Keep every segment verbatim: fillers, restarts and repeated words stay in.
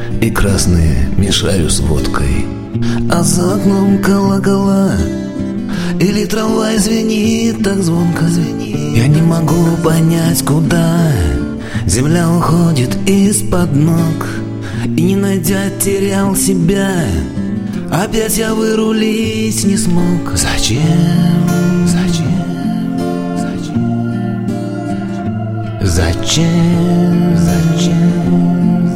и красные мешаю с водкой. А за окном колокола, или трамвай звенит так звонко. Я не могу понять, куда земля уходит из-под ног. И не найдя, терял себя. Опять я вырулить не смог. Зачем? Зачем? Зачем? Зачем? Зачем?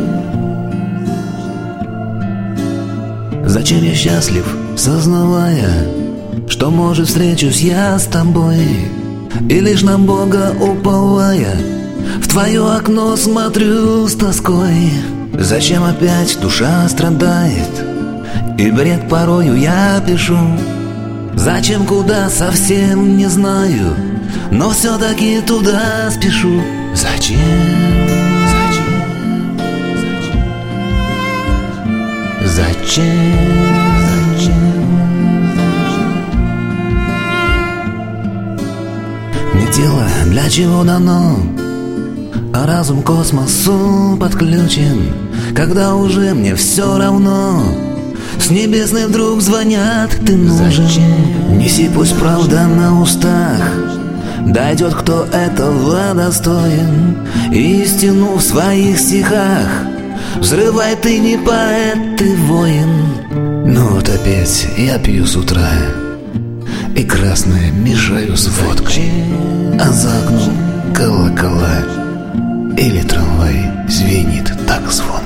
Зачем? Зачем я счастлив, сознавая, что, может, встречусь я с тобой, и лишь на Бога уповая, в твое окно смотрю с тоской. Зачем опять душа страдает, и бред порою я пишу? Зачем, куда, совсем не знаю, но все-таки туда спешу. Зачем? Зачем? Зачем? Не тело для чего дано, а разум к космосу подключен. Когда уже мне все равно, с небесной вдруг звонят: ты нужен. Зачем? Неси, пусть правда на устах дойдет, кто этого достоин. Истину в своих стихах взрывай, ты не поэт, ты воин. Ну вот опять я пью с утра, и красное мешаю с водкой. А за окном колокола, или трамвай звенит так звонко.